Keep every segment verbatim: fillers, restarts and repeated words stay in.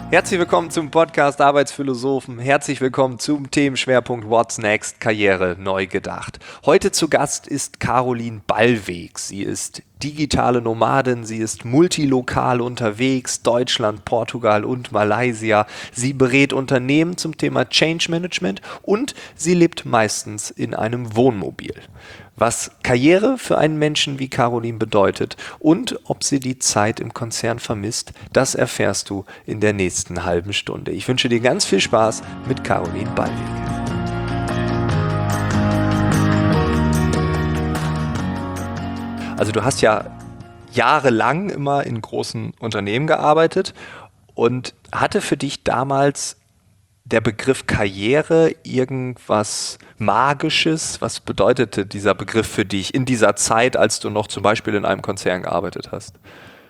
Herzlich willkommen zum Podcast Arbeitsphilosophen. Herzlich willkommen zum Themenschwerpunkt What's Next? Karriere neu gedacht. Heute zu Gast ist Caroline Ballweg. Sie ist digitale Nomadin, sie ist multilokal unterwegs, Deutschland, Portugal und Malaysia. Sie berät Unternehmen zum Thema Change Management und sie lebt meistens in einem Wohnmobil. Was Karriere für einen Menschen wie Caroline bedeutet und ob sie die Zeit im Konzern vermisst, das erfährst du in der nächsten halben Stunde. Ich wünsche dir ganz viel Spaß mit Caroline Ballweg. Also du hast ja jahrelang immer in großen Unternehmen gearbeitet und hatte für dich damals der Begriff Karriere irgendwas Magisches? Was bedeutete dieser Begriff für dich in dieser Zeit, als du noch zum Beispiel in einem Konzern gearbeitet hast?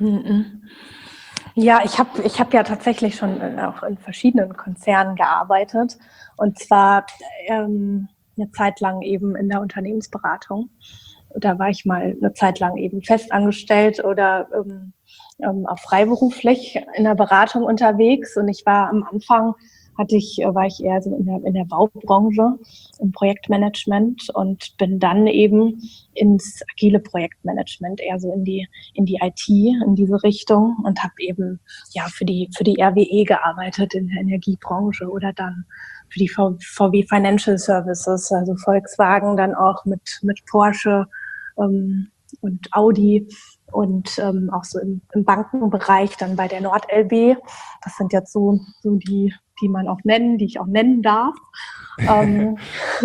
Ja, ich habe ich hab ja tatsächlich schon in, auch in verschiedenen Konzernen gearbeitet und zwar ähm, eine Zeit lang eben in der Unternehmensberatung. Da war ich mal eine Zeit lang eben festangestellt oder ähm, ähm, auch freiberuflich in der Beratung unterwegs und ich war am Anfang hatte ich, war ich eher so in der, in der Baubranche, im Projektmanagement und bin dann eben ins agile Projektmanagement, eher so in die, in die I T, in diese Richtung und habe eben, ja, für die, für die R W E gearbeitet in der Energiebranche oder dann für die V W Financial Services, also Volkswagen, dann auch mit, mit Porsche, ähm, und Audi und ähm, auch so im, im Bankenbereich dann bei der NordLB. Das sind jetzt so, so die, die man auch nennen, die ich auch nennen darf. ähm,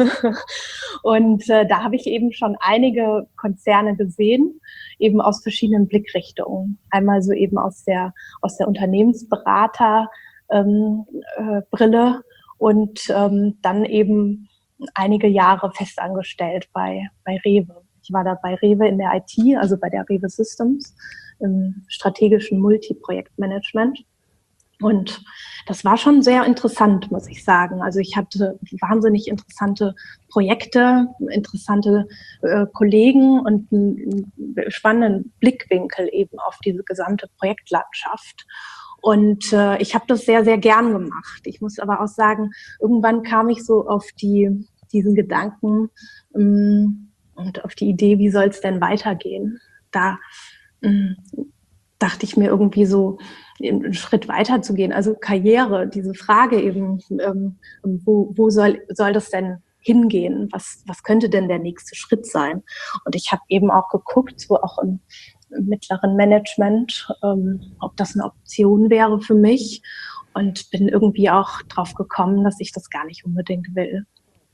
und äh, da habe ich eben schon einige Konzerne gesehen, eben aus verschiedenen Blickrichtungen. Einmal so eben aus der, aus der Unternehmensberater ähm, äh, Brille und ähm, dann eben einige Jahre festangestellt bei, bei Rewe. Ich war da bei Rewe in der I T, also bei der Rewe Systems, im strategischen Multiprojektmanagement. Und das war schon sehr interessant, muss ich sagen. Also ich hatte wahnsinnig interessante Projekte, interessante äh, Kollegen und einen spannenden Blickwinkel eben auf diese gesamte Projektlandschaft. Und äh, ich habe das sehr, sehr gern gemacht. Ich muss aber auch sagen, irgendwann kam ich so auf die, diesen Gedanken ähm, und auf die Idee, wie soll es denn weitergehen? Da ähm, dachte ich mir irgendwie so, einen Schritt weiter zu gehen. Also Karriere, diese Frage eben, ähm, wo, wo soll, soll das denn hingehen? Was, was könnte denn der nächste Schritt sein? Und ich habe eben auch geguckt, so auch im, im mittleren Management, ähm, ob das eine Option wäre für mich und bin irgendwie auch drauf gekommen, dass ich das gar nicht unbedingt will.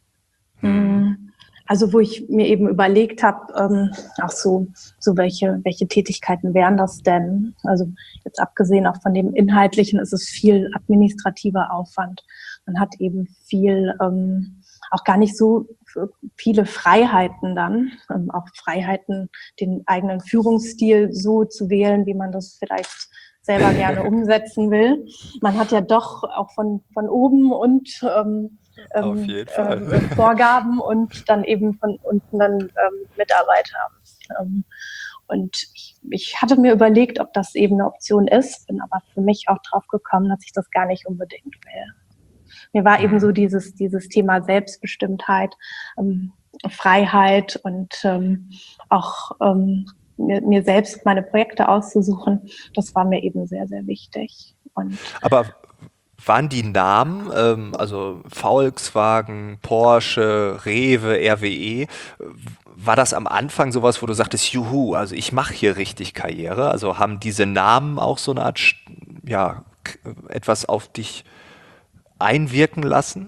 Hm. Also wo ich mir eben überlegt habe, ähm, ach so, so welche, welche Tätigkeiten wären das denn? Also jetzt abgesehen auch von dem Inhaltlichen ist es viel administrativer Aufwand. Man hat eben viel, ähm, auch gar nicht so viele Freiheiten dann, ähm, auch Freiheiten, den eigenen Führungsstil so zu wählen, wie man das vielleicht selber gerne umsetzen will. Man hat ja doch auch von, von oben und ähm, Auf jeden Fall. äh, Vorgaben und dann eben von unten dann ähm, Mitarbeiter. Ähm, und ich, ich hatte mir überlegt, ob das eben eine Option ist, bin aber für mich auch drauf gekommen, dass ich das gar nicht unbedingt will. Mir war eben so dieses, dieses Thema Selbstbestimmtheit, ähm, Freiheit und ähm, auch ähm, mir, mir selbst meine Projekte auszusuchen, das war mir eben sehr, sehr wichtig. Und Aber waren die Namen, ähm, also Volkswagen, Porsche, Rewe, R W E, war das am Anfang sowas, wo du sagtest, juhu, also ich mache hier richtig Karriere? Also haben diese Namen auch so eine Art, ja, etwas auf dich einwirken lassen?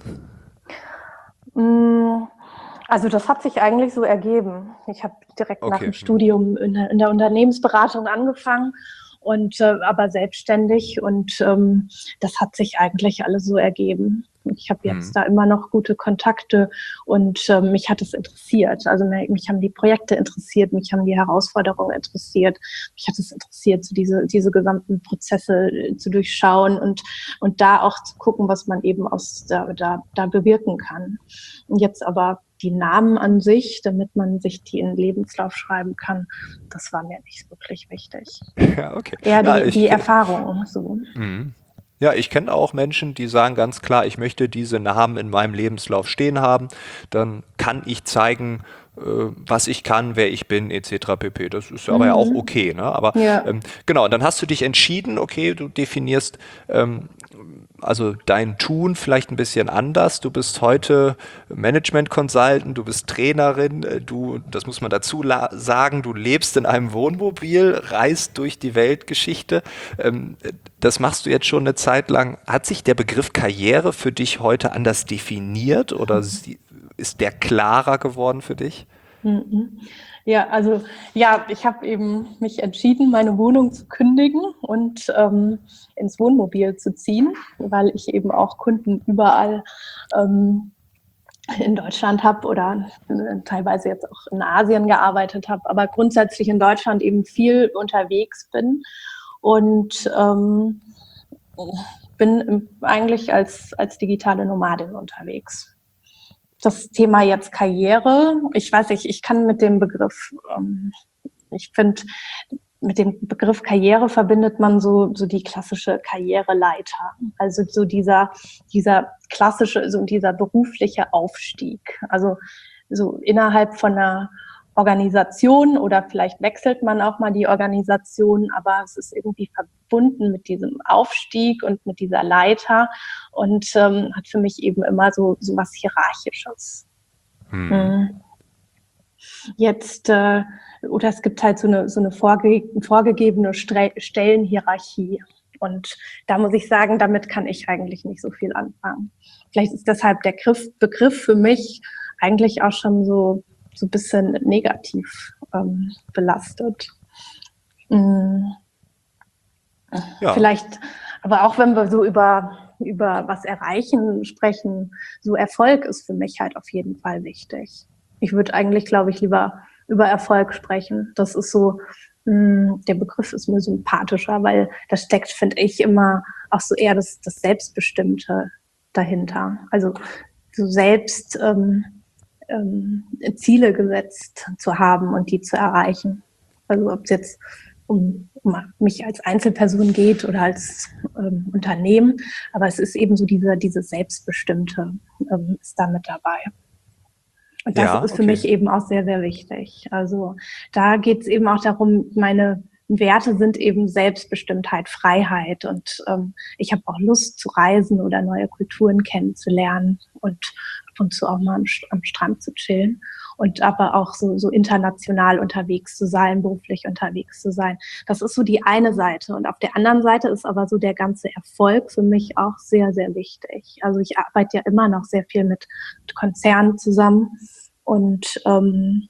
Also das hat sich eigentlich so ergeben. Ich habe direkt nach Okay. dem Studium in der, in der Unternehmensberatung angefangen und äh, aber selbstständig und ähm, das hat sich eigentlich alles so ergeben. Ich habe jetzt Hm. da immer noch gute Kontakte und äh, mich hat es interessiert. Also mich haben die Projekte interessiert, mich haben die Herausforderungen interessiert, mich hat es interessiert, so diese diese gesamten Prozesse zu durchschauen und und da auch zu gucken, was man eben aus da da, da bewirken kann. Und jetzt aber die Namen an sich, damit man sich die in den Lebenslauf schreiben kann, das war mir nicht wirklich wichtig. Ja, okay. Eher Ja, die, die ich, Erfahrung. So. mhm. Ja, ich kenne auch Menschen, die sagen ganz klar, ich möchte diese Namen in meinem Lebenslauf stehen haben. Dann kann ich zeigen, äh, was ich kann, wer ich bin, et cetera pp. Das ist aber ja auch Mhm. okay, ne? Aber Ja. ähm, genau, dann hast du dich entschieden, okay, du definierst ähm, also dein Tun vielleicht ein bisschen anders. Du bist heute Management Consultant, du bist Trainerin, äh, du, das muss man dazu la- sagen, du lebst in einem Wohnmobil, reist durch die Weltgeschichte. Ähm, das machst du jetzt schon eine Zeit lang. Hat sich der Begriff Karriere für dich heute anders definiert oder sie- ist der klarer geworden für dich? Mhm. Ja, also ja, ich habe eben mich entschieden, meine Wohnung zu kündigen und ähm, ins Wohnmobil zu ziehen, weil ich eben auch Kunden überall ähm, in Deutschland habe oder äh, teilweise jetzt auch in Asien gearbeitet habe, aber grundsätzlich in Deutschland eben viel unterwegs bin und ähm, bin eigentlich als, als digitale Nomadin unterwegs. Das Thema jetzt Karriere, ich weiß nicht, ich kann mit dem Begriff, ähm, ich finde, mit dem Begriff Karriere verbindet man so, so die klassische Karriereleiter. Also so dieser, dieser klassische, so dieser berufliche Aufstieg. Also so innerhalb von einer Organisation oder vielleicht wechselt man auch mal die Organisation, aber es ist irgendwie verbunden mit diesem Aufstieg und mit dieser Leiter und ähm, hat für mich eben immer so, so was Hierarchisches. Hm. Mhm. Jetzt, äh, oder es gibt halt so eine, so eine vorge vorgegebene Stre Stellenhierarchie. Und da muss ich sagen, damit kann ich eigentlich nicht so viel anfangen. Vielleicht ist deshalb der Griff, Begriff für mich eigentlich auch schon so, so ein bisschen negativ ähm, belastet. Hm. Ja, Vielleicht, aber auch wenn wir so über, über was erreichen sprechen, so Erfolg ist für mich halt auf jeden Fall wichtig. Ich würde eigentlich, glaube ich, lieber über Erfolg sprechen. Das ist so, mh, der Begriff ist mir sympathischer, weil da steckt, finde ich, immer auch so eher das, das Selbstbestimmte dahinter. Also so selbst ähm, ähm, Ziele gesetzt zu haben und die zu erreichen. Also ob es jetzt um, um mich als Einzelperson geht oder als ähm, Unternehmen, aber es ist eben so diese, diese Selbstbestimmte ähm, ist da mit dabei. Und das ja, ist für okay. mich eben auch sehr, sehr wichtig. Also da geht es eben auch darum, meine Werte sind eben Selbstbestimmtheit, Freiheit und ähm, ich habe auch Lust zu reisen oder neue Kulturen kennenzulernen und ab und zu auch mal am, am Strand zu chillen und aber auch so, so international unterwegs zu sein, beruflich unterwegs zu sein. Das ist so die eine Seite und auf der anderen Seite ist aber so der ganze Erfolg für mich auch sehr, sehr wichtig. Also ich arbeite ja immer noch sehr viel mit Konzernen zusammen und ähm,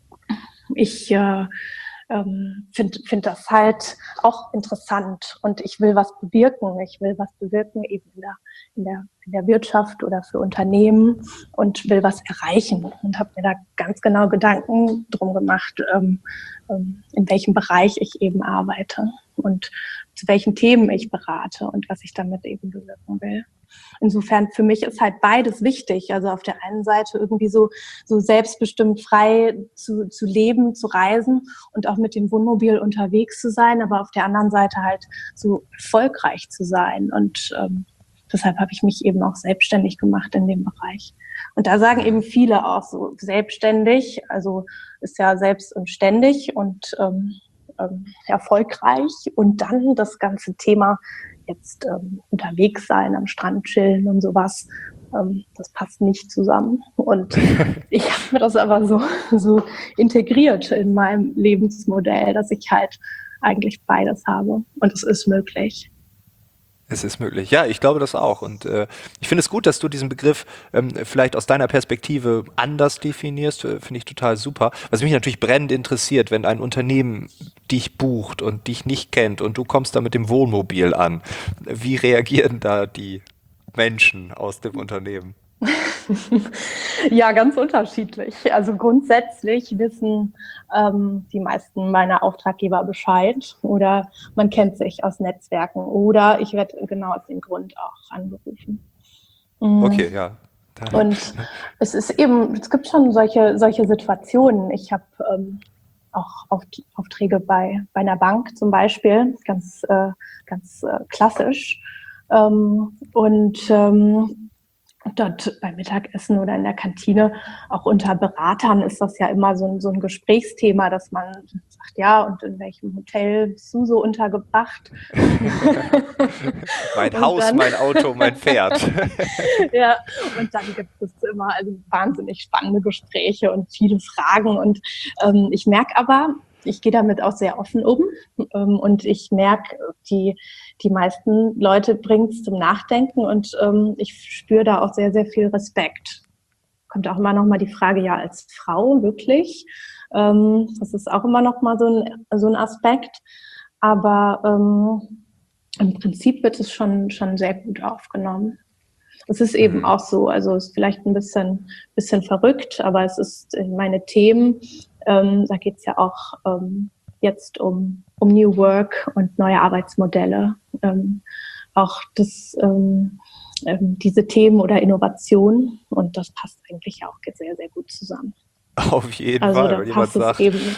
ich äh, ähm, finde find das halt auch interessant und ich will was bewirken. Ich will was bewirken eben in der, in der, in der Wirtschaft oder für Unternehmen und will was erreichen und habe mir da ganz genau Gedanken drum gemacht, ähm, ähm, in welchem Bereich ich eben arbeite und zu welchen Themen ich berate und was ich damit eben bewirken will. Insofern für mich ist halt beides wichtig. Also auf der einen Seite irgendwie so, so selbstbestimmt frei zu, zu leben, zu reisen und auch mit dem Wohnmobil unterwegs zu sein, aber auf der anderen Seite halt so erfolgreich zu sein. Und ähm, deshalb habe ich mich eben auch selbstständig gemacht in dem Bereich. Und da sagen eben viele auch so selbstständig, also ist ja selbst und ständig und ähm, ähm, erfolgreich. Und dann das ganze Thema jetzt ähm, unterwegs sein, am Strand chillen und sowas, ähm, das passt nicht zusammen. Und ich habe mir das aber so, so integriert in meinem Lebensmodell, dass ich halt eigentlich beides habe. Und es ist möglich. Es ist möglich. Ja, ich glaube das auch. Und äh, ich finde es gut, dass du diesen Begriff ähm, vielleicht aus deiner Perspektive anders definierst. Äh, finde ich total super. Was mich natürlich brennend interessiert, wenn ein Unternehmen dich bucht und dich nicht kennt und du kommst da mit dem Wohnmobil an. Wie reagieren da die Menschen aus dem Unternehmen? Ja, ganz unterschiedlich. Also grundsätzlich wissen ähm, die meisten meiner Auftraggeber Bescheid oder man kennt sich aus Netzwerken oder ich werde genau aus dem Grund auch angerufen. Mm. Okay, ja. Da, Und es ist eben, es gibt schon solche, solche Situationen. Ich habe ähm, auch Aufträge bei, bei einer Bank zum Beispiel, ganz, äh, ganz äh, klassisch. Ähm, und ähm, dort beim Mittagessen oder in der Kantine, auch unter Beratern ist das ja immer so ein, so ein Gesprächsthema, dass man sagt, ja, und in welchem Hotel bist du so untergebracht? Mein Und Haus, dann, mein Auto, mein Pferd. ja, und dann gibt es immer also wahnsinnig spannende Gespräche und viele Fragen. Und ähm, ich merke aber, ich gehe damit auch sehr offen um ähm, und ich merke, die, die meisten Leute bringen es zum Nachdenken und ähm, ich spüre da auch sehr, sehr viel Respekt. Kommt auch immer noch mal die Frage, ja, als Frau wirklich? Ähm, das ist auch immer noch mal so ein, so ein Aspekt. Aber ähm, im Prinzip wird es schon, schon sehr gut aufgenommen. Es ist eben Mhm. auch so, also es ist vielleicht ein bisschen, bisschen verrückt, aber es ist meine Themen, ähm, da geht es ja auch ähm, jetzt um, um New Work und neue Arbeitsmodelle. Ähm, auch das, ähm, ähm, diese Themen oder Innovation und das passt eigentlich auch sehr, sehr gut zusammen. Auf jeden Also Fall, da wenn jemand passt es sagt, eben.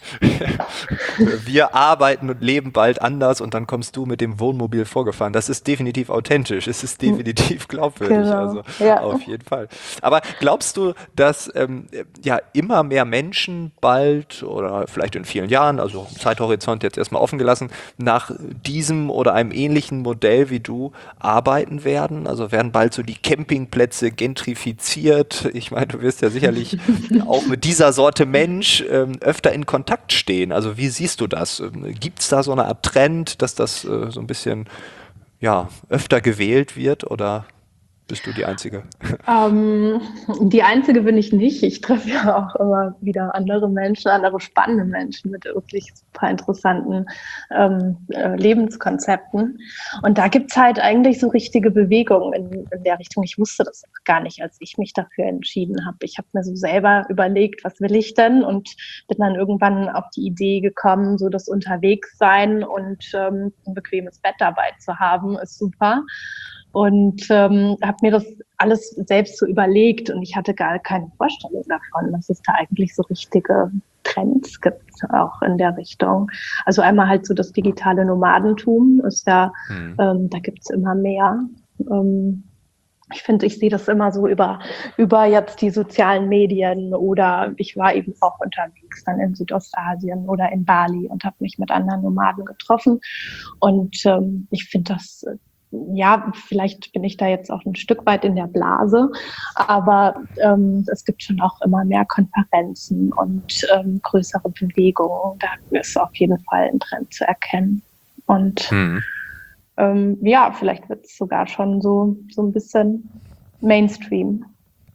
wir arbeiten und leben bald anders und dann kommst du mit dem Wohnmobil vorgefahren. Das ist definitiv authentisch, es ist definitiv glaubwürdig, Genau, also ja. auf jeden Fall. Aber glaubst du, dass ähm, ja immer mehr Menschen bald oder vielleicht in vielen Jahren, also Zeithorizont jetzt erstmal offen gelassen, nach diesem oder einem ähnlichen Modell wie du arbeiten werden? Also werden bald so die Campingplätze gentrifiziert? Ich meine, du wirst ja sicherlich auch mit dieser Sorte Mensch ähm, öfter in Kontakt stehen. Also wie siehst du das? Gibt es da so eine Art Trend, dass das äh, so ein bisschen ja, öfter gewählt wird oder bist du die Einzige? Ähm, die einzige bin ich nicht. Ich treffe ja auch immer wieder andere Menschen, andere spannende Menschen mit wirklich super interessanten ähm, äh, Lebenskonzepten. Und da gibt's halt eigentlich so richtige Bewegungen in, in der Richtung. Ich wusste das auch gar nicht, als ich mich dafür entschieden habe. Ich habe mir so selber überlegt, was will ich denn? Und bin dann irgendwann auf die Idee gekommen, so das Unterwegssein und ähm, ein bequemes Bett dabei zu haben, ist super. Und ähm, habe mir das alles selbst so überlegt und ich hatte gar keine Vorstellung davon, dass es da eigentlich so richtige Trends gibt, auch in der Richtung. Also einmal halt so das digitale Nomadentum ist ja, Hm. ähm, da gibt's immer mehr. Ähm, ich finde, ich sehe das immer so über, über jetzt die sozialen Medien oder ich war eben auch unterwegs dann in Südostasien oder in Bali und habe mich mit anderen Nomaden getroffen. Und ähm, ich finde das ja, vielleicht bin ich da jetzt auch ein Stück weit in der Blase, aber ähm, es gibt schon auch immer mehr Konferenzen und ähm, größere Bewegungen. Da ist auf jeden Fall ein Trend zu erkennen. Und Hm. ähm, ja, vielleicht wird es sogar schon so, so ein bisschen Mainstream.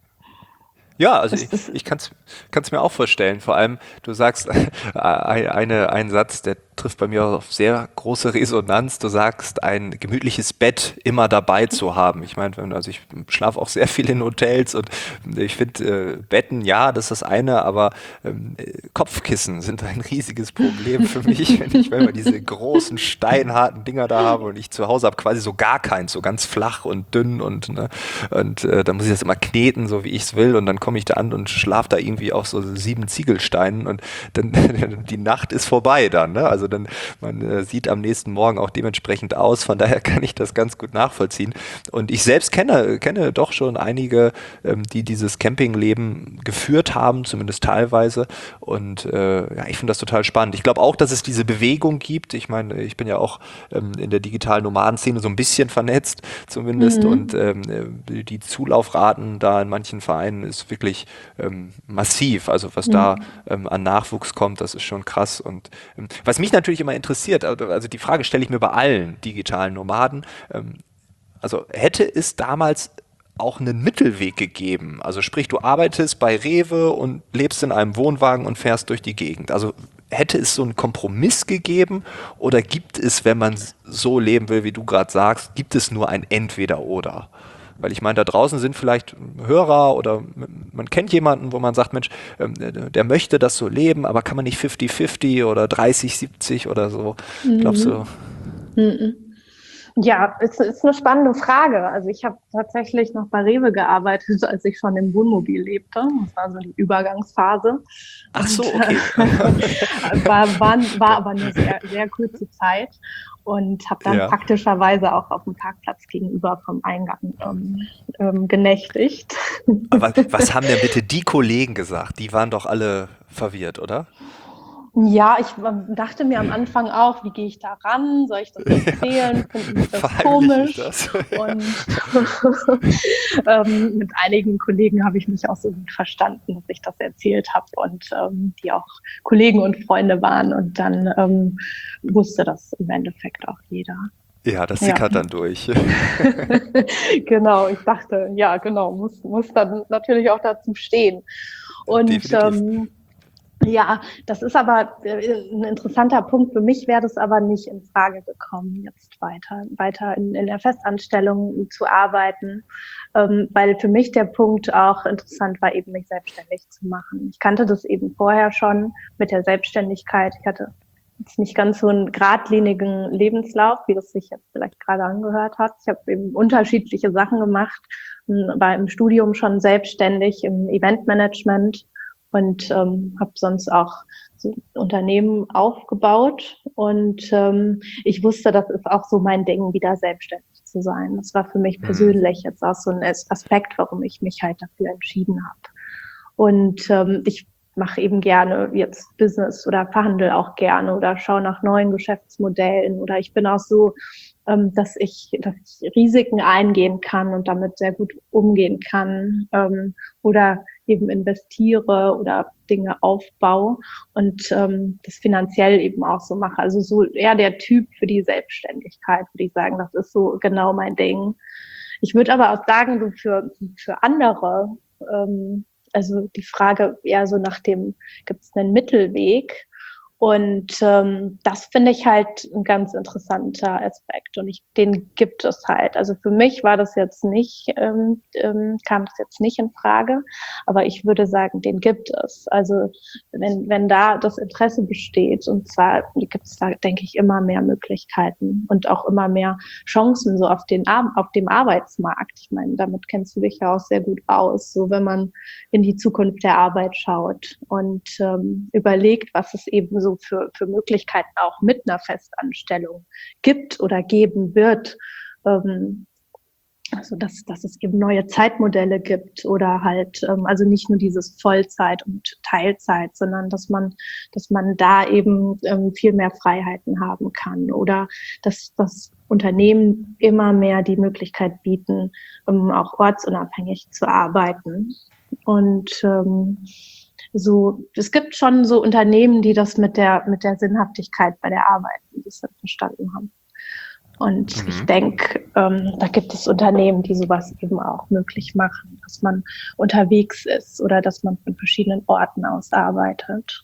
Ja, also ich, Ist das, ich kann es mir auch vorstellen. Vor allem, du sagst ein, eine, einen Satz, der trifft bei mir auf sehr große Resonanz. Du sagst, ein gemütliches Bett immer dabei zu haben. Ich meine, also ich schlafe auch sehr viel in Hotels und ich finde äh, Betten, ja, das ist das eine, aber ähm, Kopfkissen sind ein riesiges Problem für mich, wenn ich wenn wir diese großen, steinharten Dinger da habe und ich zu Hause habe quasi so gar keins, so ganz flach und dünn und, ne, und äh, dann muss ich das immer kneten, so wie ich es will und dann komme ich da an und schlafe da irgendwie auf so sieben Ziegelsteinen und dann die Nacht ist vorbei dann, ne? Also dann man äh, sieht am nächsten Morgen auch dementsprechend aus, von daher kann ich das ganz gut nachvollziehen und ich selbst kenne kenne doch schon einige, ähm, die dieses Campingleben geführt haben, zumindest teilweise und äh, ja, ich finde das total spannend. Ich glaube auch, dass es diese Bewegung gibt. Ich meine, ich bin ja auch ähm, in der digitalen Nomadenszene so ein bisschen vernetzt zumindest und mhm. ähm, die Zulaufraten da in manchen Vereinen ist wirklich ähm, massiv. Also was da Mhm. ähm, an Nachwuchs kommt, das ist schon krass. Und ähm, was mich natürlich immer interessiert, also die Frage stelle ich mir bei allen digitalen Nomaden, ähm, also hätte es damals auch einen Mittelweg gegeben? Also sprich, du arbeitest bei Rewe und lebst in einem Wohnwagen und fährst durch die Gegend. Also hätte es so einen Kompromiss gegeben oder gibt es, wenn man so leben will, wie du gerade sagst, gibt es nur ein Entweder-Oder? Weil ich meine, da draußen sind vielleicht Hörer oder man kennt jemanden, wo man sagt, Mensch, ähm, der möchte das so leben, aber kann man nicht fünfzig fünfzig oder dreißig siebzig oder so? Glaubst du? Mhm. Mhm. Ja, es ist eine spannende Frage. Also ich habe tatsächlich noch bei Rewe gearbeitet, als ich schon im Wohnmobil lebte. Das war so die Übergangsphase. Ach so, Und okay. äh, war, war, war aber eine sehr, sehr kurze Zeit und habe dann Ja. praktischerweise auch auf dem Parkplatz gegenüber vom Eingang ähm, ähm, genächtigt. Aber was haben denn bitte die Kollegen gesagt? Die waren doch alle verwirrt, oder? Ja, ich ähm, dachte mir am Anfang auch, wie gehe ich da ran? Soll ich das erzählen? Finden die das Verheimliche ich komisch? das? Und ähm, mit einigen Kollegen habe ich mich auch so gut verstanden, dass ich das erzählt habe und ähm, die auch Kollegen und Freunde waren. Und dann ähm, wusste das im Endeffekt auch jeder. Ja, das Ja, sickert dann durch. genau. Ich dachte, ja, genau, muss, muss dann natürlich auch dazu stehen. Und Definitiv. ähm, ja, das ist aber äh, ein interessanter Punkt. Für mich wäre das aber nicht in Frage gekommen, jetzt weiter, weiter in, in der Festanstellung zu arbeiten, ähm, weil für mich der Punkt auch interessant war, eben mich selbstständig zu machen. Ich kannte das eben vorher schon mit der Selbstständigkeit. Ich hatte jetzt nicht ganz so einen geradlinigen Lebenslauf, wie das sich jetzt vielleicht gerade angehört hat. Ich habe eben unterschiedliche Sachen gemacht, war im Studium schon selbstständig im Eventmanagement und ähm, habe sonst auch so Unternehmen aufgebaut. Und ähm, ich wusste, das ist auch so mein Ding, wieder selbstständig zu sein. Das war für mich Hm. persönlich jetzt auch so ein Aspekt, warum ich mich halt dafür entschieden habe. Und ähm, ich mache eben gerne jetzt Business oder verhandle auch gerne oder schaue nach neuen Geschäftsmodellen. Oder ich bin auch so, ähm, dass ich, dass ich Risiken eingehen kann und damit sehr gut umgehen kann. Ähm, oder eben investiere oder Dinge aufbaue und ähm, das finanziell eben auch so mache. Also so eher der Typ für die Selbstständigkeit, würde ich sagen, das ist so genau mein Ding. Ich würde aber auch sagen, so für, für andere, ähm, also die Frage eher so nach dem, gibt es einen Mittelweg? Und ähm, das finde ich halt ein ganz interessanter Aspekt und ich, den gibt es halt. Also für mich war das jetzt nicht, ähm, ähm, kam das jetzt nicht in Frage, aber ich würde sagen, den gibt es. Also wenn, wenn da das Interesse besteht und zwar gibt es da, denke ich, immer mehr Möglichkeiten und auch immer mehr Chancen so auf den auf dem Arbeitsmarkt. Ich meine, damit kennst du dich ja auch sehr gut aus. So wenn man in die Zukunft der Arbeit schaut und ähm, überlegt, was es eben so für, für Möglichkeiten auch mit einer Festanstellung gibt oder geben wird. Ähm, also dass, dass es eben neue Zeitmodelle gibt oder halt, ähm, also nicht nur dieses Vollzeit und Teilzeit, sondern dass man, dass man da eben ähm, viel mehr Freiheiten haben kann oder dass das Unternehmen immer mehr die Möglichkeit bieten, ähm, auch ortsunabhängig zu arbeiten. Und ähm, so, es gibt schon so Unternehmen, die das mit der mit der Sinnhaftigkeit bei der Arbeit ein bisschen verstanden haben. Und ich Mhm. denke, ähm, da gibt es Unternehmen, die sowas eben auch möglich machen, dass man unterwegs ist oder dass man von verschiedenen Orten aus arbeitet.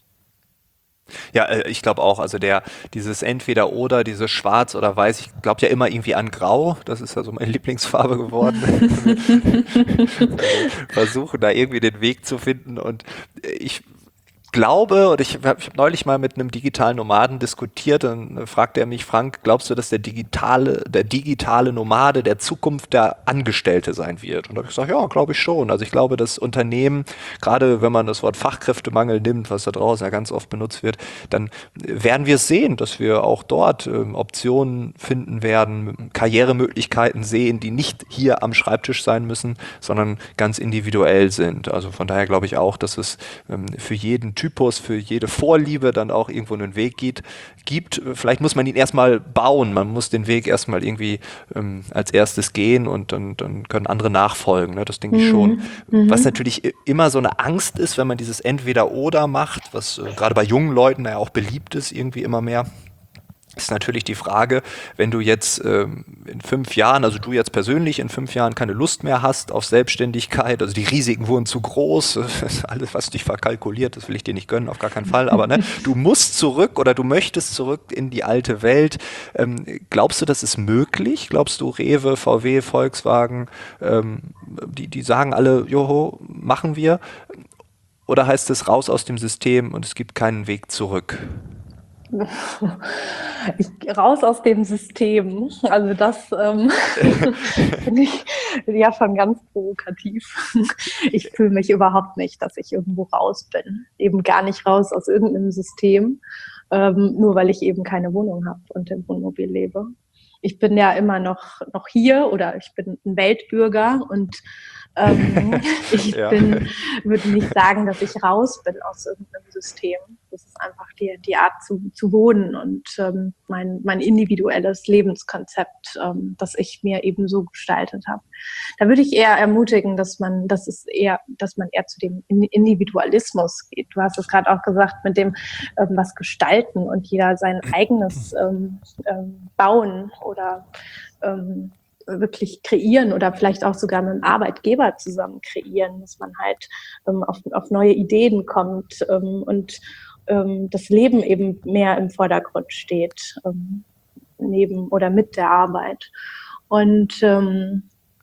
Ja, äh, ich glaube auch, also der, dieses Entweder-Oder, dieses Schwarz oder Weiß, ich glaube ja immer irgendwie an Grau, das ist ja so meine Lieblingsfarbe geworden. Wir versuchen da irgendwie den Weg zu finden und ich glaube, oder ich habe ich hab neulich mal mit einem digitalen Nomaden diskutiert, dann fragte er mich, Frank, glaubst du, dass der digitale, der digitale Nomade der Zukunft der Angestellte sein wird? Und da habe ich gesagt, ja, glaube ich schon. Also ich glaube, dass Unternehmen, gerade wenn man das Wort Fachkräftemangel nimmt, was da draußen ja ganz oft benutzt wird, dann werden wir es sehen, dass wir auch dort ähm, Optionen finden werden, Karrieremöglichkeiten sehen, die nicht hier am Schreibtisch sein müssen, sondern ganz individuell sind. Also von daher glaube ich auch, dass es ähm, für jeden Typus, für jede Vorliebe dann auch irgendwo einen Weg geht, gibt. Vielleicht muss man ihn erstmal bauen, man muss den Weg erstmal irgendwie ähm, als erstes gehen und dann, dann können andere nachfolgen. Ne? Das denke ich schon. Mhm. Was Mhm. natürlich immer so eine Angst ist, wenn man dieses Entweder-Oder macht, was äh, gerade bei jungen Leuten ja auch beliebt ist, irgendwie immer mehr. Ist natürlich die Frage, wenn du jetzt ähm, in fünf Jahren, also du jetzt persönlich in fünf Jahren keine Lust mehr hast auf Selbstständigkeit, also die Risiken wurden zu groß, alles, was dich verkalkuliert, das will ich dir nicht gönnen, auf gar keinen Fall, aber ne, du musst zurück oder du möchtest zurück in die alte Welt. Ähm, glaubst du, das ist möglich? Glaubst du, Rewe, V W, Volkswagen, ähm, die, die sagen alle, joho, machen wir? Oder heißt es raus aus dem System und es gibt keinen Weg zurück? Ich, raus aus dem System. Also das ähm, finde ich ja schon ganz provokativ. Ich fühle mich überhaupt nicht, dass ich irgendwo raus bin. Eben gar nicht raus aus irgendeinem System, ähm, nur weil ich eben keine Wohnung habe und im Wohnmobil lebe. Ich bin ja immer noch, noch hier oder ich bin ein Weltbürger und ähm, ich Ja. bin, würde nicht sagen, dass ich raus bin aus irgendeinem System. Das ist einfach die, die Art zu, zu wohnen und ähm, mein, mein individuelles Lebenskonzept, ähm, das ich mir eben so gestaltet habe. Da würde ich eher ermutigen, dass man, dass es eher, dass man eher zu dem Individualismus geht. Du hast es gerade auch gesagt, mit dem ähm, was gestalten und jeder sein eigenes ähm, ähm, bauen oder ähm, wirklich kreieren oder vielleicht auch sogar mit dem Arbeitgeber zusammen kreieren, dass man halt ähm, auf, auf neue Ideen kommt ähm, und ähm, das Leben eben mehr im Vordergrund steht, ähm, neben oder mit der Arbeit. Und ähm,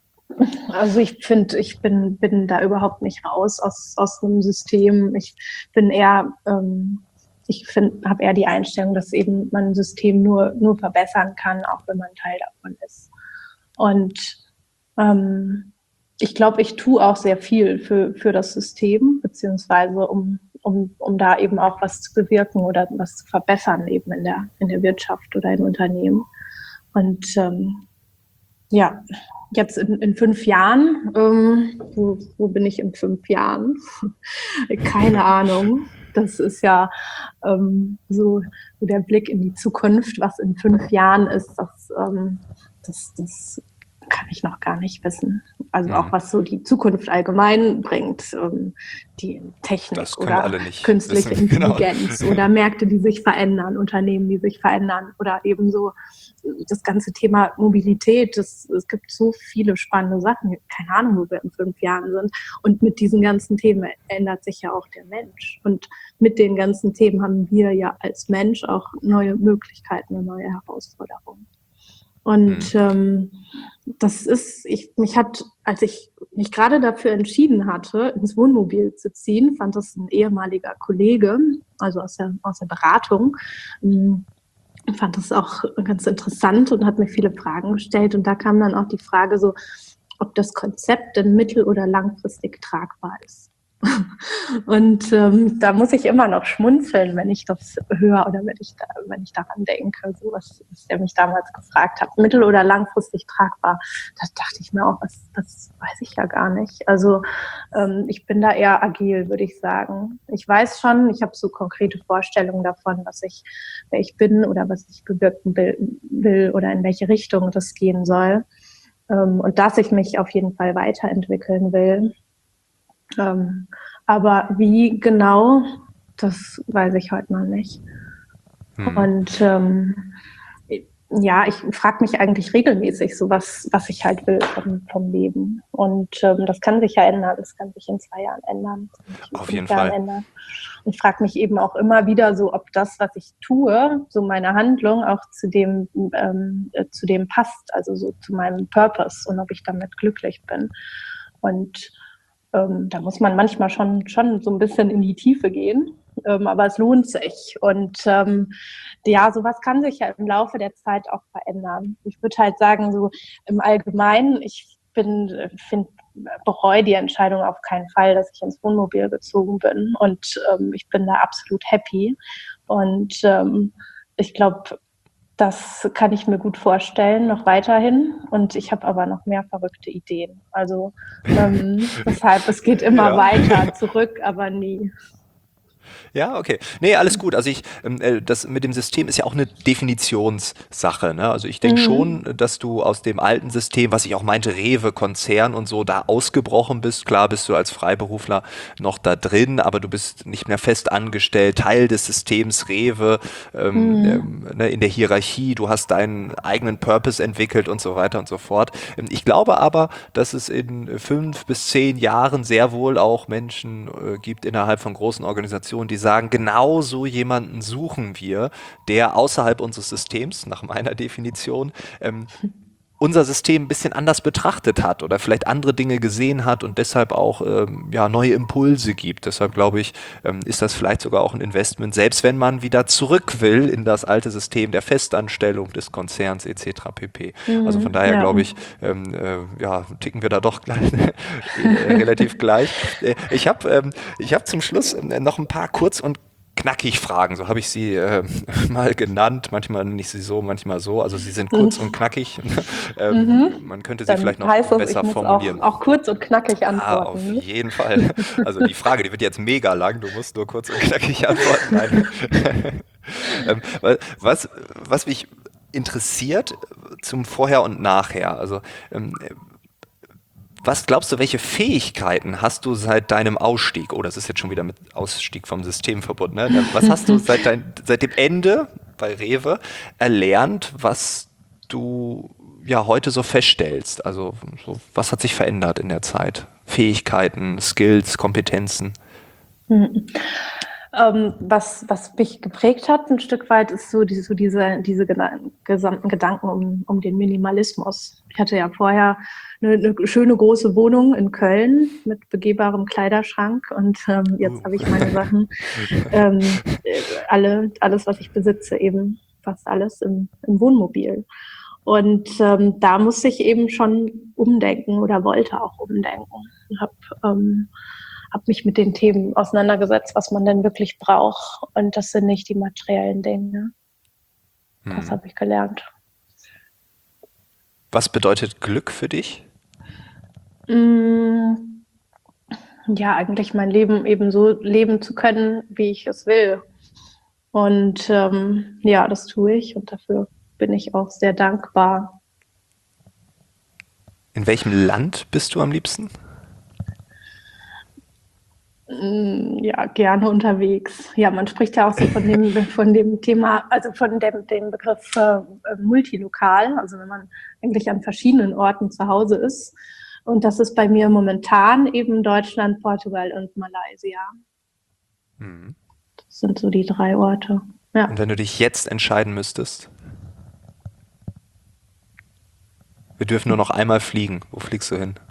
also ich finde, ich bin, bin da überhaupt nicht raus aus, aus einem System. Ich bin eher, ähm, ich habe eher die Einstellung, dass eben man ein System nur, nur verbessern kann, auch wenn man Teil davon ist. Und ähm, ich glaube, ich tue auch sehr viel für, für das System, beziehungsweise um, um, um da eben auch was zu bewirken oder was zu verbessern eben in der, in der Wirtschaft oder in Unternehmen. Und ähm, ja, jetzt in, in fünf Jahren, ähm, wo, wo bin ich in fünf Jahren? Keine Ahnung. Das ist ja ähm, so, so der Blick in die Zukunft, was in fünf Jahren ist, das, ähm, das, das kann ich noch gar nicht wissen. Also auch was so die Zukunft allgemein bringt, ähm, die Technik oder künstliche wissen. Intelligenz genau. Oder Märkte, die sich verändern, Unternehmen, die sich verändern oder eben so das ganze Thema Mobilität. Das, es gibt so viele spannende Sachen. Keine Ahnung, wo wir in fünf Jahren sind. Und mit diesen ganzen Themen ändert sich ja auch der Mensch. Und mit den ganzen Themen haben wir ja als Mensch auch neue Möglichkeiten und neue Herausforderungen. Und ähm, das ist, ich, mich hat, als ich mich gerade dafür entschieden hatte, ins Wohnmobil zu ziehen, fand das ein ehemaliger Kollege, also aus der, aus der Beratung, ähm, fand das auch ganz interessant und hat mir viele Fragen gestellt. Und da kam dann auch die Frage so, ob das Konzept denn mittel- oder langfristig tragbar ist. Und ähm, da muss ich immer noch schmunzeln, wenn ich das höre oder wenn ich, da, wenn ich daran denke, so was, was der mich damals gefragt hat. Mittel- oder langfristig tragbar, das dachte ich mir auch, was, das weiß ich ja gar nicht. Also ähm, ich bin da eher agil, würde ich sagen. Ich weiß schon, ich habe so konkrete Vorstellungen davon, was ich, wer ich bin oder was ich bewirken will, will oder in welche Richtung das gehen soll. Ähm, und dass ich mich auf jeden Fall weiterentwickeln will. Ähm, aber wie genau, das weiß ich heute noch nicht. Hm. Und ähm, ja, ich frage mich eigentlich regelmäßig so, was, was ich halt will vom, vom Leben. Und ähm, das kann sich ja ändern, das kann sich in zwei Jahren ändern. Auf jeden Fall. Ändern. Und ich frage mich eben auch immer wieder so, ob das, was ich tue, so meine Handlung auch zu dem, ähm, äh, zu dem passt, also so zu meinem Purpose und ob ich damit glücklich bin. Und Ähm, da muss man manchmal schon, schon so ein bisschen in die Tiefe gehen, ähm, aber es lohnt sich. Und ähm, ja, sowas kann sich ja im Laufe der Zeit auch verändern. Ich würde halt sagen, so im Allgemeinen, ich bin, finde, bereue die Entscheidung auf keinen Fall, dass ich ins Wohnmobil gezogen bin. Und ähm, ich bin da absolut happy. Und ähm, ich glaube, das kann ich mir gut vorstellen, noch weiterhin. Und ich habe aber noch mehr verrückte Ideen. Also ähm, deshalb, es geht immer ja. weiter, zurück, aber nie. Ja, okay. Nee, alles gut. Also ich, äh, das mit dem System ist ja auch eine Definitionssache, ne? Also ich denke mhm. schon, dass du aus dem alten System, was ich auch meinte, Rewe, Konzern und so, da ausgebrochen bist. Klar bist du als Freiberufler noch da drin, aber du bist nicht mehr fest angestellt, Teil des Systems Rewe, ähm, mhm. ähm, ne, in der Hierarchie. Du hast deinen eigenen Purpose entwickelt und so weiter und so fort. Ich glaube aber, dass es in fünf bis zehn Jahren sehr wohl auch Menschen äh, gibt innerhalb von großen Organisationen, die sagen, genau so jemanden suchen wir, der außerhalb unseres Systems, nach meiner Definition, ähm, unser System ein bisschen anders betrachtet hat oder vielleicht andere Dinge gesehen hat und deshalb auch ähm, ja, neue Impulse gibt. Deshalb glaube ich, ähm, ist das vielleicht sogar auch ein Investment, selbst wenn man wieder zurück will in das alte System der Festanstellung des Konzerns et cetera pp. Also von Mhm, daher ja. glaube ich, ähm, äh, ja, ticken wir da doch gleich, äh, relativ gleich. Äh, ich habe ähm, ich hab zum Schluss äh, noch ein paar kurz und knackig Fragen, so habe ich sie äh, mal genannt. Manchmal nenne ich sie so, manchmal so. Also sie sind kurz und knackig. ähm, Mhm. man könnte sie Dann vielleicht noch heißt das, ich besser muss auch, formulieren. auch kurz und knackig Ja, auf antworten. Ne? jeden Fall. Also die Frage, die wird jetzt mega lang. Du musst nur kurz und knackig antworten. Nein. ähm, was, was mich interessiert zum Vorher und Nachher. Also ähm, was glaubst du, welche Fähigkeiten hast du seit deinem Ausstieg? Oh, das ist jetzt schon wieder mit Ausstieg vom System verbunden. Ne? Was hast du seit, dein, seit dem Ende bei Rewe erlernt, was du ja heute so feststellst? Also so, was hat sich verändert in der Zeit? Fähigkeiten, Skills, Kompetenzen? Mhm. Ähm, was, was mich geprägt hat, ein Stück weit, ist so, die, so diese, diese gedan- gesamten Gedanken um, um den Minimalismus. Ich hatte ja vorher eine, eine schöne große Wohnung in Köln mit begehbarem Kleiderschrank und ähm, jetzt Uh. habe ich meine Sachen, ähm, äh, alle, alles, was ich besitze, eben fast alles im, im Wohnmobil. Und ähm, da musste ich eben schon umdenken oder wollte auch umdenken. Ich habe ähm, hab mich mit den Themen auseinandergesetzt, was man denn wirklich braucht. Und das sind nicht die materiellen Dinge. Das Hm. habe ich gelernt. Was bedeutet Glück für dich? Mm, ja, eigentlich mein Leben eben so leben zu können, wie ich es will. Und ähm, ja, das tue ich und dafür bin ich auch sehr dankbar. In welchem Land bist du am liebsten? Mm, ja, gerne unterwegs. Ja, man spricht ja auch so von dem, von dem Thema, also von dem, dem Begriff äh, multilokal, also wenn man eigentlich an verschiedenen Orten zu Hause ist. Und das ist bei mir momentan eben Deutschland, Portugal und Malaysia. Hm. Das sind so die drei Orte. Ja. Und wenn du dich jetzt entscheiden müsstest, wir dürfen nur noch einmal fliegen. Wo fliegst du hin?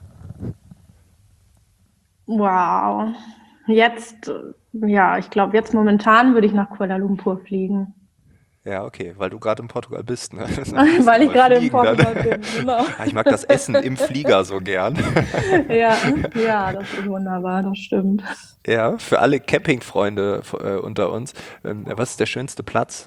Wow. Jetzt, äh, ja, ich glaube, jetzt momentan würde ich nach Kuala Lumpur fliegen. Ja, okay, weil du gerade in Portugal bist, ne? Müssen Weil wir ich mal gerade in fliegen dann. Portugal bin, genau. Ah, ich mag das Essen im Flieger so gern. Ja, ja, das ist wunderbar, das stimmt. Ja, für alle Campingfreunde äh, unter uns, ähm, was ist der schönste Platz?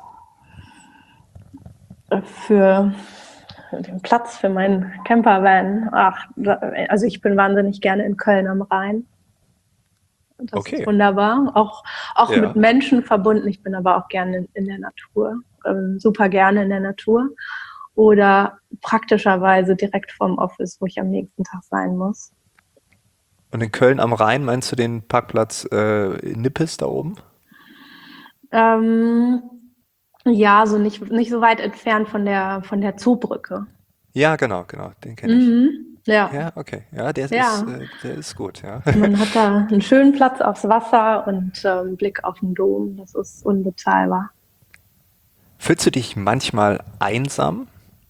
Für den Platz für meinen Campervan. Ach, also ich bin wahnsinnig gerne in Köln am Rhein. Das ist Okay, wunderbar. Auch, auch mit ja. Menschen verbunden. Ich bin aber auch gerne in, in der Natur. Ähm, super gerne in der Natur. Oder praktischerweise direkt vom Office, wo ich am nächsten Tag sein muss. Und in Köln am Rhein meinst du den Parkplatz äh, in Nippes da oben? Ähm, ja, so nicht, nicht so weit entfernt von der, von der Zoobrücke. Ja, genau, genau, den kenne ich. Mhm. Ja, Ja, okay, ja, der ist, ja. äh, der ist gut, ja. Man hat da einen schönen Platz aufs Wasser und ähm, Blick auf den Dom. Das ist unbezahlbar. Fühlst du dich manchmal einsam?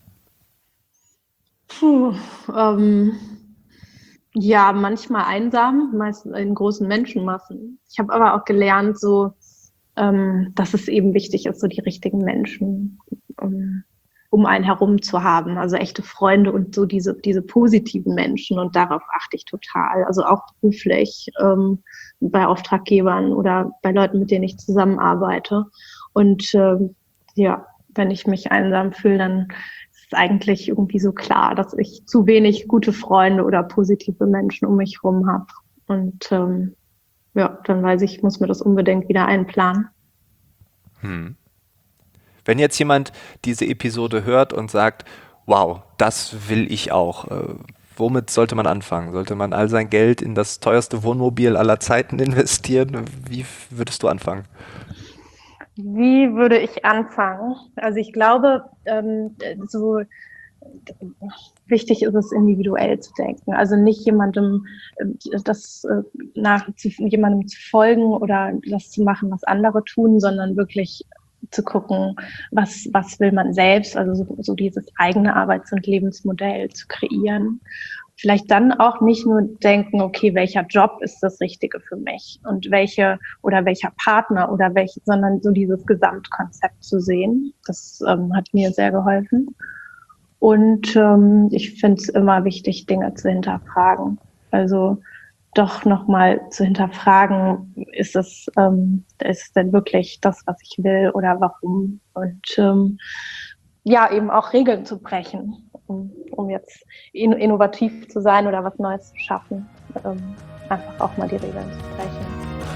Puh, ähm, ja, manchmal einsam, meist in großen Menschenmassen. Ich habe aber auch gelernt, so, ähm, dass es eben wichtig ist, so die richtigen Menschen um, um einen herum zu haben. Also echte Freunde und so diese, diese positiven Menschen. Und darauf achte ich total. Also auch beruflich, ähm, bei Auftraggebern oder bei Leuten, mit denen ich zusammenarbeite. Und ähm, ja, wenn ich mich einsam fühle, dann ist es eigentlich irgendwie so klar, dass ich zu wenig gute Freunde oder positive Menschen um mich herum habe. Und ähm, ja, dann weiß ich, ich muss mir das unbedingt wieder einplanen. Hm. Wenn jetzt jemand diese Episode hört und sagt, wow, das will ich auch, äh, womit sollte man anfangen? Sollte man all sein Geld in das teuerste Wohnmobil aller Zeiten investieren? Wie würdest du anfangen? Wie würde ich anfangen? Also ich glaube, ähm, so wichtig ist es, individuell zu denken. Also nicht jemandem äh, das äh, nach zu, jemandem zu folgen oder das zu machen, was andere tun, sondern wirklich zu gucken, was, was will man selbst, also so, so dieses eigene Arbeits- und Lebensmodell zu kreieren. Vielleicht dann auch nicht nur denken, okay, welcher Job ist das Richtige für mich und welche oder welcher Partner oder welche, sondern so dieses Gesamtkonzept zu sehen. Das ähm, hat mir sehr geholfen. Und ähm, ich finde es immer wichtig, Dinge zu hinterfragen. Also doch nochmal zu hinterfragen, ist es, ähm, ist es denn wirklich das, was ich will oder warum? Und ähm, ja, eben auch Regeln zu brechen, um, um jetzt in, innovativ zu sein oder was Neues zu schaffen. Ähm, einfach auch mal die Regeln zu brechen.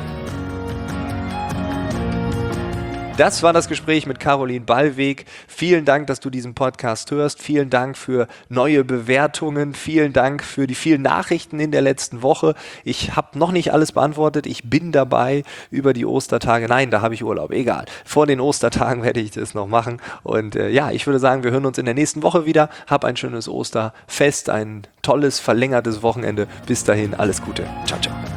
Das war das Gespräch mit Caroline Ballweg. Vielen Dank, dass du diesen Podcast hörst. Vielen Dank für neue Bewertungen. Vielen Dank für die vielen Nachrichten in der letzten Woche. Ich habe noch nicht alles beantwortet. Ich bin dabei über die Ostertage. Nein, da habe ich Urlaub. Egal. Vor den Ostertagen werde ich das noch machen. Und äh, ja, ich würde sagen, wir hören uns in der nächsten Woche wieder. Hab ein schönes Osterfest, ein tolles, verlängertes Wochenende. Bis dahin, alles Gute. Ciao, ciao.